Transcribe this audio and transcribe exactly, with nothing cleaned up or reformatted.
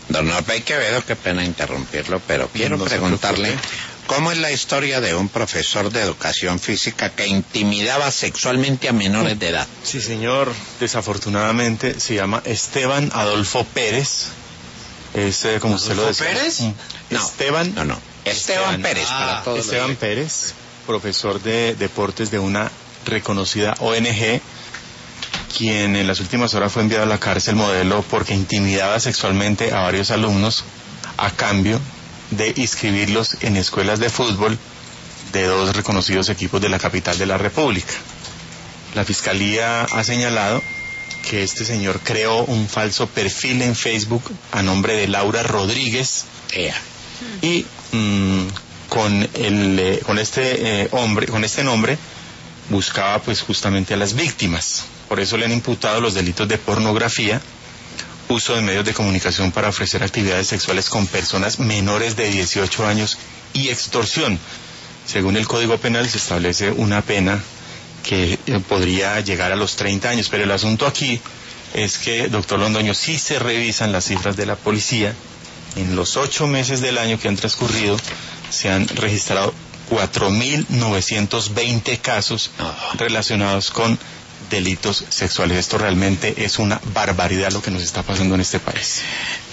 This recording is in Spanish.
Don Orbey Quevedo, qué pena interrumpirlo, pero quiero no preguntarle cómo es la historia de un profesor de educación física que intimidaba sexualmente a menores de edad. Sí, señor, desafortunadamente se llama Esteban Adolfo Pérez. Es, eh, como usted lo decía. ¿Pérez? Mm. No, Esteban. No, no. Esteban, Esteban Pérez, ah, para todos. Esteban Pérez, profesor de deportes de una reconocida O N G, quien en las últimas horas fue enviado a la cárcel modelo porque intimidaba sexualmente a varios alumnos a cambio de inscribirlos en escuelas de fútbol de dos reconocidos equipos de la capital de la República. La Fiscalía ha señalado que este señor creó un falso perfil en Facebook a nombre de Laura Rodríguez Ea. y mmm, con el eh, con este eh, hombre, con este nombre buscaba pues justamente a las víctimas. Por eso le han imputado los delitos de pornografía, uso de medios de comunicación para ofrecer actividades sexuales con personas menores de dieciocho años y extorsión. Según el Código Penal se establece una pena que eh, podría llegar a los treinta años, pero el asunto aquí es que, doctor Londoño, si se revisan las cifras de la policía, en los ocho meses del año que han transcurrido se han registrado cuatro mil novecientos veinte casos relacionados con delitos sexuales. Esto realmente es una barbaridad lo que nos está pasando en este país.